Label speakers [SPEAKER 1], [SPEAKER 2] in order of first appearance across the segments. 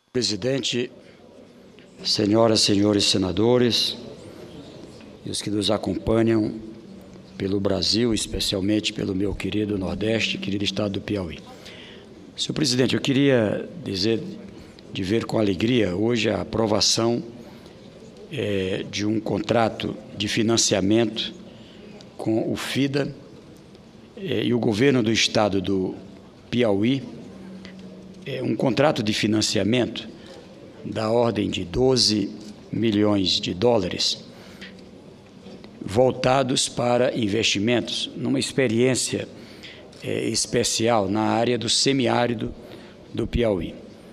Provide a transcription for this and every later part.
[SPEAKER 1] Presidente, senhoras e senhores senadores, e os que nos acompanham pelo Brasil, especialmente pelo meu querido Nordeste, querido estado do Piauí. Senhor presidente, eu queria dizer de ver com alegria hoje a aprovação de um contrato de financiamento com o FIDA e o governo do estado do Piauí, um contrato de financiamento da ordem de 12 milhões de dólares voltados para investimentos numa experiência especial na área do semiárido do Piauí.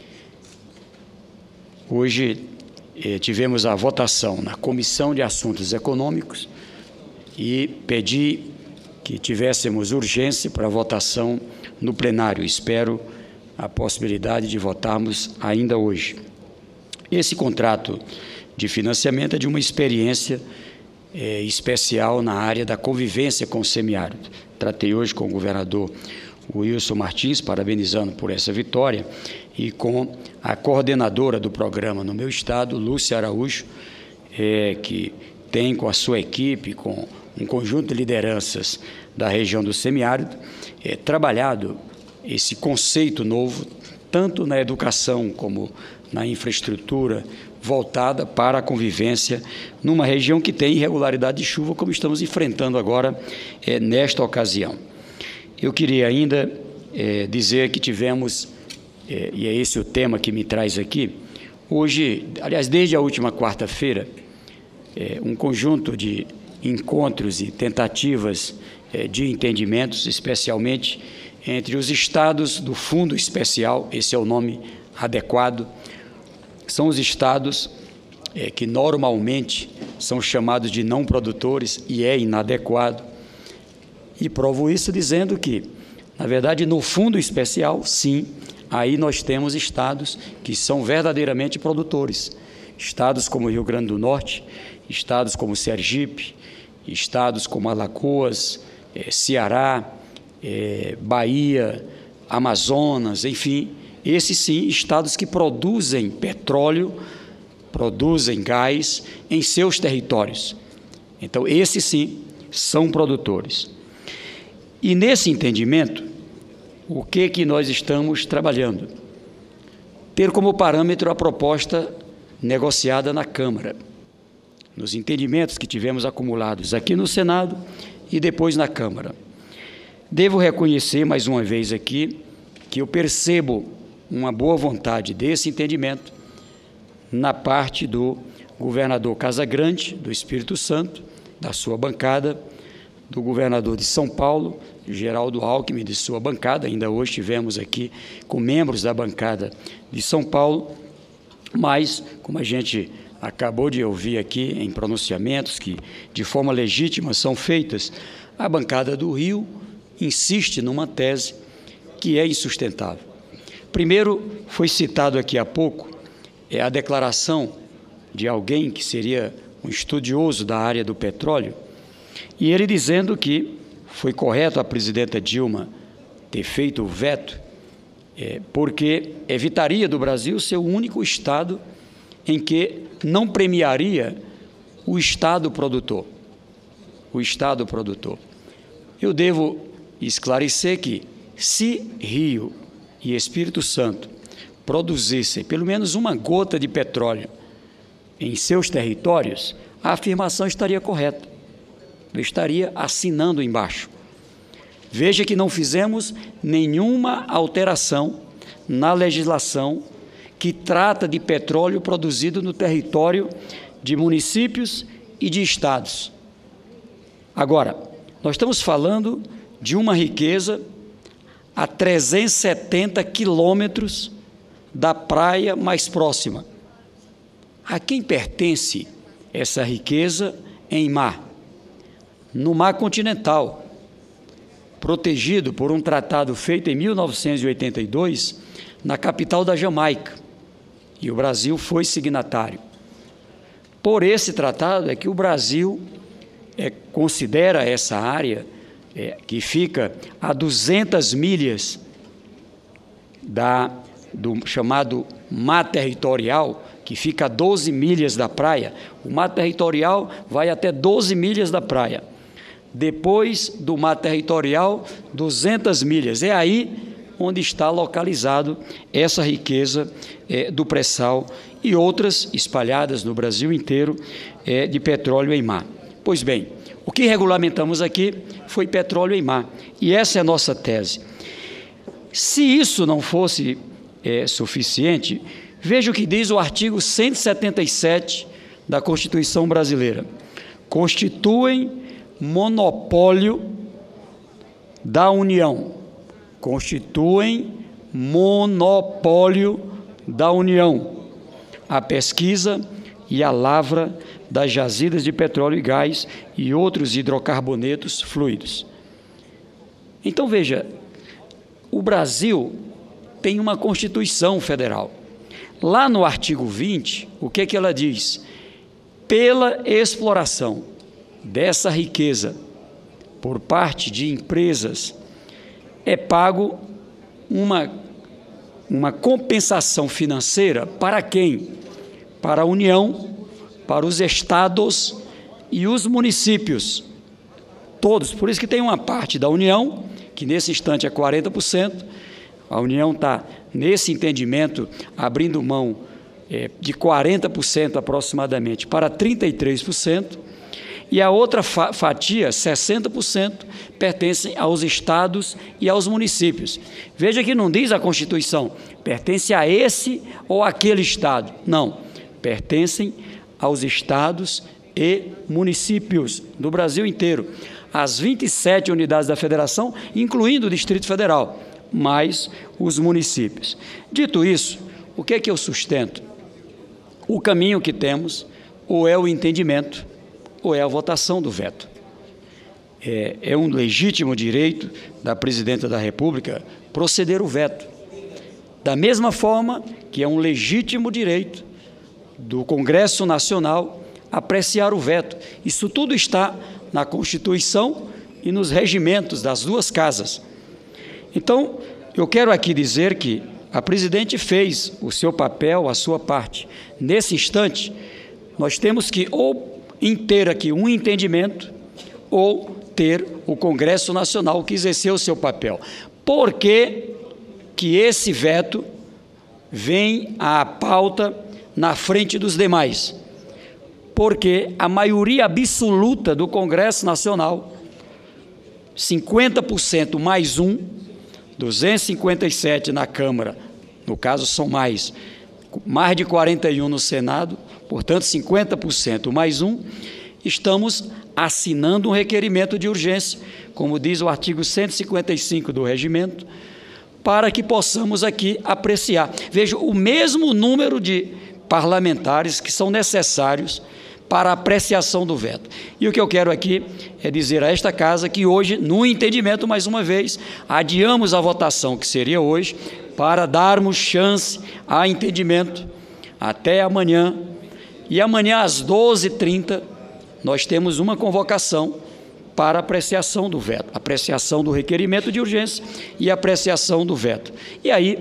[SPEAKER 1] Hoje tivemos a votação na Comissão de Assuntos Econômicos e pedi que tivéssemos urgência para votação no plenário. Espero a possibilidade de votarmos ainda hoje. Esse contrato de financiamento é de uma experiência especial na área da convivência com o semiárido. Tratei hoje com o governador Wilson Martins, parabenizando por essa vitória, e com a coordenadora do programa no meu estado, Lúcia Araújo, que tem com a sua equipe, com um conjunto de lideranças da região do semiárido, trabalhado esse conceito novo, tanto na educação como na infraestrutura, voltada para a convivência numa região que tem irregularidade de chuva, como estamos enfrentando agora nesta ocasião. Eu queria ainda dizer que tivemos, e é esse o tema que me traz aqui, hoje, aliás, desde a última quarta-feira, um conjunto de encontros e tentativas de entendimentos, especialmente entre os estados do Fundo Especial, esse é o nome adequado, são os estados que normalmente são chamados de não produtores e é inadequado. E provo isso dizendo que, na verdade, no Fundo Especial, sim, aí nós temos estados que são verdadeiramente produtores. Estados como Rio Grande do Norte, estados como Sergipe, estados como Alagoas, Ceará, Bahia, Amazonas, enfim, esses sim, estados que produzem petróleo, produzem gás em seus territórios. Então, esses sim são produtores. E nesse entendimento, o que nós estamos trabalhando? Ter como parâmetro a proposta negociada na Câmara, nos entendimentos que tivemos acumulados aqui no Senado e depois na Câmara. Devo reconhecer, mais uma vez aqui, que eu percebo uma boa vontade desse entendimento na parte do governador Casagrande, do Espírito Santo, da sua bancada, do governador de São Paulo, Geraldo Alckmin, de sua bancada. Ainda hoje estivemos aqui com membros da bancada de São Paulo, mas, como a gente acabou de ouvir aqui em pronunciamentos que, de forma legítima, são feitas, a bancada do Rio insiste numa tese que é insustentável. Primeiro, foi citado aqui há pouco a declaração de alguém que seria um estudioso da área do petróleo, e ele dizendo que foi correto a presidenta Dilma ter feito o veto, porque evitaria do Brasil ser o único estado em que não premiaria o estado produtor. O estado produtor. Eu devo esclarecer que, se Rio e Espírito Santo produzissem pelo menos uma gota de petróleo em seus territórios, a afirmação estaria correta. Eu estaria assinando embaixo. Veja que não fizemos nenhuma alteração na legislação que trata de petróleo produzido no território de municípios e de estados. Agora, nós estamos falando de uma riqueza a 370 quilômetros da praia mais próxima. A quem pertence essa riqueza em mar? No mar continental, protegido por um tratado feito em 1982 na capital da Jamaica, e o Brasil foi signatário. Por esse tratado é que o Brasil considera essa área que fica a 200 milhas da do chamado mar territorial, que fica a 12 milhas da praia. O mar territorial vai até 12 milhas da praia. Depois do mar territorial, 200 milhas. É aí onde está localizado essa riqueza do pré-sal e outras espalhadas no Brasil inteiro de petróleo em mar. Pois bem, o que regulamentamos aqui foi petróleo em mar, e essa é a nossa tese. Se isso não fosse suficiente, veja o que diz o artigo 177 da Constituição brasileira. Constituem monopólio da União. Constituem monopólio da União a pesquisa e a lavra das jazidas de petróleo e gás e outros hidrocarbonetos fluidos. Então, veja, o Brasil tem uma Constituição Federal. Lá no artigo 20, o que é que ela diz? Pela exploração dessa riqueza por parte de empresas, é pago uma compensação financeira para quem? Para a União, para os estados e os municípios. Todos. Por isso que tem uma parte da União, que nesse instante é 40%. A União está, nesse entendimento, abrindo mão de 40% aproximadamente para 33%. E a outra fatia, 60%, pertencem aos estados e aos municípios. Veja que não diz a Constituição, pertence a esse ou aquele estado. Não, pertencem aos estados e municípios do Brasil inteiro. As 27 unidades da federação, incluindo o Distrito Federal, mais os municípios. Dito isso, o que é que eu sustento? O caminho que temos ou é o entendimento, ou é a votação do veto. É um legítimo direito da Presidenta da República proceder o veto. Da mesma forma que é um legítimo direito do Congresso Nacional apreciar o veto. Isso tudo está na Constituição e nos regimentos das duas casas. Então, eu quero aqui dizer que a Presidente fez o seu papel, a sua parte. Nesse instante, nós temos que ou ter aqui um entendimento ou ter o Congresso Nacional que exerceu o seu papel. Por que esse veto vem à pauta na frente dos demais? Porque a maioria absoluta do Congresso Nacional, 50% mais 257 na Câmara, no caso são mais de 41 no Senado, portanto 50% mais estamos assinando um requerimento de urgência, como diz o artigo 155 do regimento, para que possamos aqui apreciar. Veja, o mesmo número de parlamentares que são necessários para a apreciação do veto. E o que eu quero aqui é dizer a esta Casa que hoje, no entendimento, mais uma vez, adiamos a votação, que seria hoje, para darmos chance a entendimento até amanhã. E amanhã, às 12h30, nós temos uma convocação para apreciação do veto, apreciação do requerimento de urgência e apreciação do veto. E aí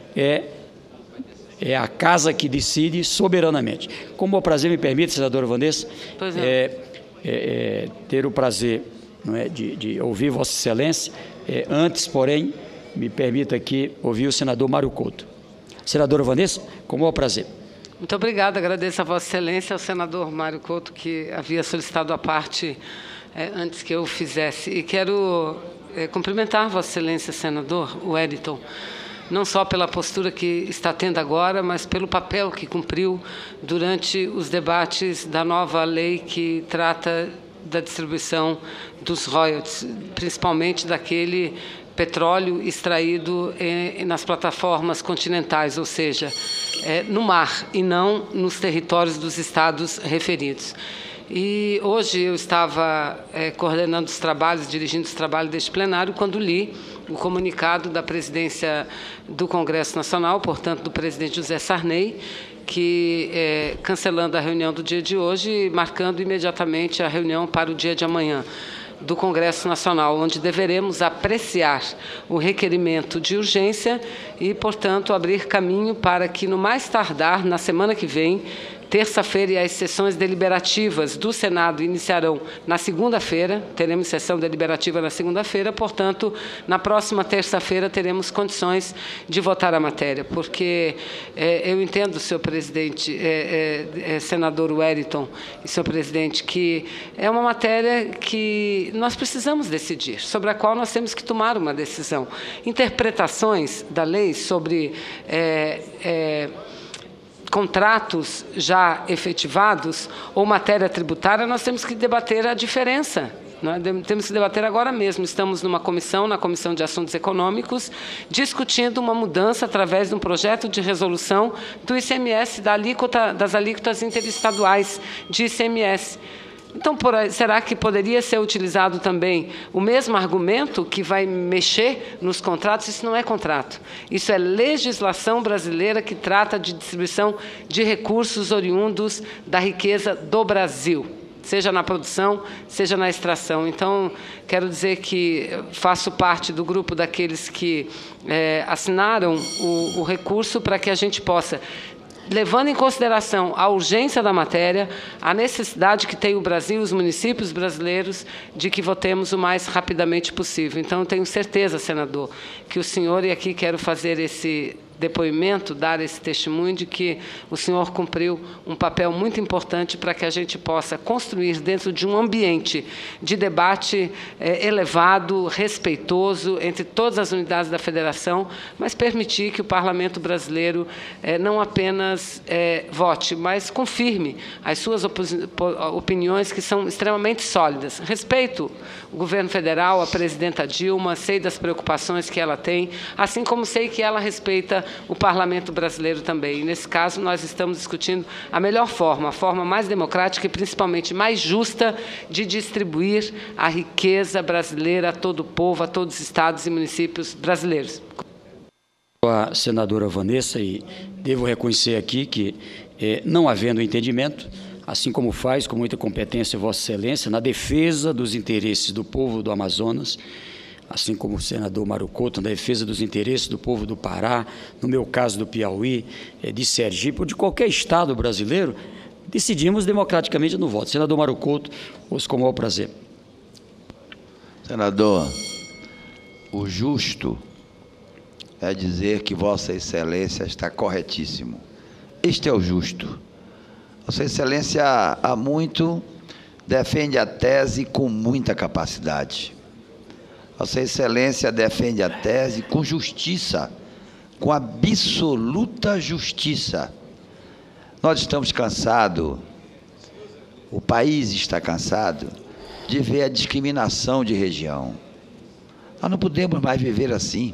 [SPEAKER 1] é a Casa que decide soberanamente. Como o prazer me permite, senadora Vanessa, ter o prazer, não é, de ouvir Vossa Excelência, antes, porém, me permita aqui ouvir o senador Mário Couto. Senadora Vanessa, com o maior prazer.
[SPEAKER 2] Muito obrigada, agradeço a Vossa Excelência, ao senador Mário Couto, que havia solicitado a parte antes que eu fizesse. E quero cumprimentar Vossa Excelência, senador Wellington, não só pela postura que está tendo agora, mas pelo papel que cumpriu durante os debates da nova lei que trata da distribuição dos royalties, principalmente daquele petróleo extraído nas plataformas continentais, ou seja, no mar e não nos territórios dos estados referidos. E hoje eu estava coordenando os trabalhos, dirigindo os trabalhos deste plenário, quando li o comunicado da presidência do Congresso Nacional, portanto, do presidente José Sarney, que cancelando a reunião do dia de hoje e marcando imediatamente a reunião para o dia de amanhã. do Congresso Nacional, onde deveremos apreciar o requerimento de urgência e, portanto, abrir caminho para que, no mais tardar, na semana que vem, terça-feira, e as sessões deliberativas do Senado iniciarão na segunda-feira, teremos sessão deliberativa na segunda-feira, portanto, na próxima terça-feira teremos condições de votar a matéria, porque eu entendo, senhor presidente, senador Wellington e senhor presidente, que é uma matéria que nós precisamos decidir, sobre a qual nós temos que tomar uma decisão. Interpretações da lei sobre contratos já efetivados ou matéria tributária, nós temos que debater a diferença. Nós temos que debater agora mesmo. Estamos numa comissão, na Comissão de Assuntos Econômicos, discutindo uma mudança através de um projeto de resolução do ICMS, das alíquotas interestaduais de ICMS. Então, será que poderia ser utilizado também o mesmo argumento que vai mexer nos contratos? Isso não é contrato. Isso é legislação brasileira que trata de distribuição de recursos oriundos da riqueza do Brasil, seja na produção, seja na extração. Então, quero dizer que faço parte do grupo daqueles que assinaram o recurso para que a gente possa, levando em consideração a urgência da matéria, a necessidade que tem o Brasil, os municípios brasileiros, de que votemos o mais rapidamente possível. Então, eu tenho certeza, senador, que o senhor, e aqui quero fazer esse depoimento, dar esse testemunho de que o senhor cumpriu um papel muito importante para que a gente possa construir dentro de um ambiente de debate elevado, respeitoso, entre todas as unidades da federação, mas permitir que o parlamento brasileiro não apenas vote, mas confirme as suas opiniões, que são extremamente sólidas. Respeito o governo federal, a presidenta Dilma, sei das preocupações que ela tem, assim como sei que ela respeita o parlamento brasileiro também. E, nesse caso, nós estamos discutindo a melhor forma, a forma mais democrática e, principalmente, mais justa de distribuir a riqueza brasileira a todo o povo, a todos os estados e municípios brasileiros.
[SPEAKER 1] A senadora Vanessa, e devo reconhecer aqui que, não havendo entendimento, assim como faz com muita competência Vossa Excelência, na defesa dos interesses do povo do Amazonas, assim como o senador Mário Couto, na defesa dos interesses do povo do Pará, no meu caso do Piauí, de Sergipe, ou de qualquer estado brasileiro, decidimos democraticamente no voto. Senador Mário Couto, ouço com o maior prazer.
[SPEAKER 3] Senador, o justo é dizer que Vossa Excelência está corretíssimo. Este é o justo. Vossa Excelência há muito defende a tese com muita capacidade. Vossa Excelência defende a tese com justiça, com absoluta justiça. Nós estamos cansados, o país está cansado de ver a discriminação de região. Nós não podemos mais viver assim.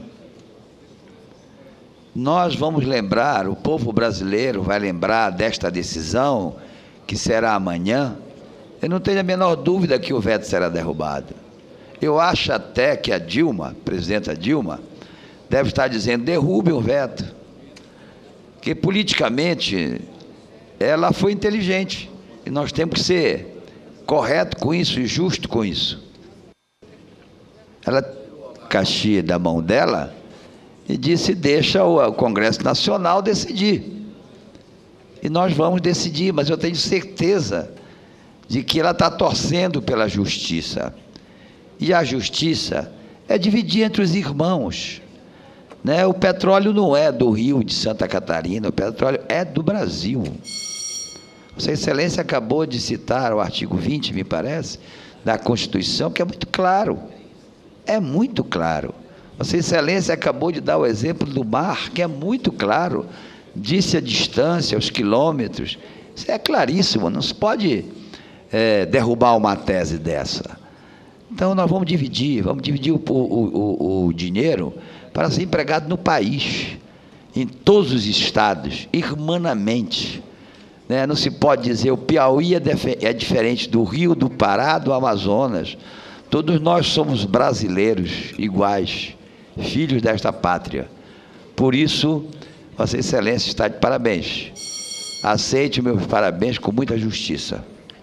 [SPEAKER 3] Nós vamos lembrar, o povo brasileiro vai lembrar desta decisão, que será amanhã. Eu não tenho a menor dúvida que o veto será derrubado. Eu acho até que a Dilma, presidenta Dilma, deve estar dizendo: derrube o veto. Porque politicamente ela foi inteligente. E nós temos que ser correto com isso e justo com isso. Ela caxia da mão dela e disse: deixa o Congresso Nacional decidir. E nós vamos decidir, mas eu tenho certeza de que ela está torcendo pela justiça. E a justiça é dividir entre os irmãos, né? O petróleo não é do Rio de Santa Catarina, o petróleo é do Brasil. Vossa Excelência acabou de citar o artigo 20, me parece, da Constituição, que é muito claro. É muito claro. Vossa Excelência acabou de dar o exemplo do mar, que é muito claro. Disse a distância, os quilômetros. Isso é claríssimo, não se pode derrubar uma tese dessa. Então, nós vamos dividir o dinheiro para ser empregado no país, em todos os estados, irmanamente. Né? Não se pode dizer o Piauí é diferente do Rio, do Pará, do Amazonas. Todos nós somos brasileiros iguais, filhos desta pátria. Por isso, Vossa Excelência está de parabéns. Aceite meus parabéns com muita justiça.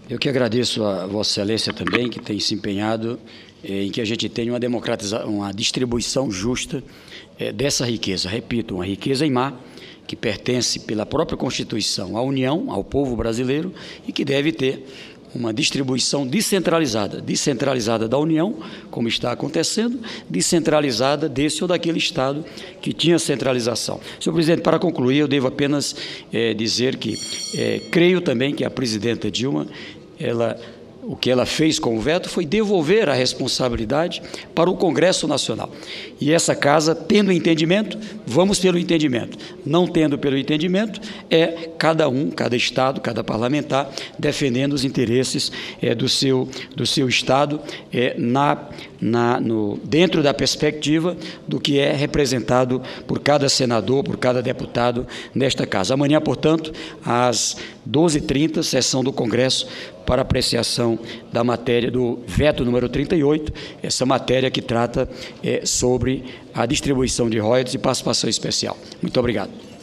[SPEAKER 1] Eu que agradeço a Vossa Excelência também, que tem se empenhado em que a gente tenha uma distribuição justa dessa riqueza. Repito, uma riqueza em mar, que pertence pela própria Constituição à União, ao povo brasileiro, e que deve ter uma distribuição descentralizada da União, como está acontecendo, descentralizada desse ou daquele Estado que tinha centralização. Senhor presidente, para concluir, eu devo apenas dizer que creio também que a presidenta Dilma, o que ela fez com o veto foi devolver a responsabilidade para o Congresso Nacional. E essa casa, tendo entendimento, vamos pelo entendimento. Não tendo pelo entendimento, cada Estado, cada parlamentar, defendendo os interesses do seu Estado, dentro da perspectiva do que é representado por cada senador, por cada deputado nesta casa. Amanhã, portanto, às 12h30, sessão do Congresso, para apreciação da matéria do veto número 38, essa matéria que trata sobre a distribuição de royalties e participação especial. Muito obrigado.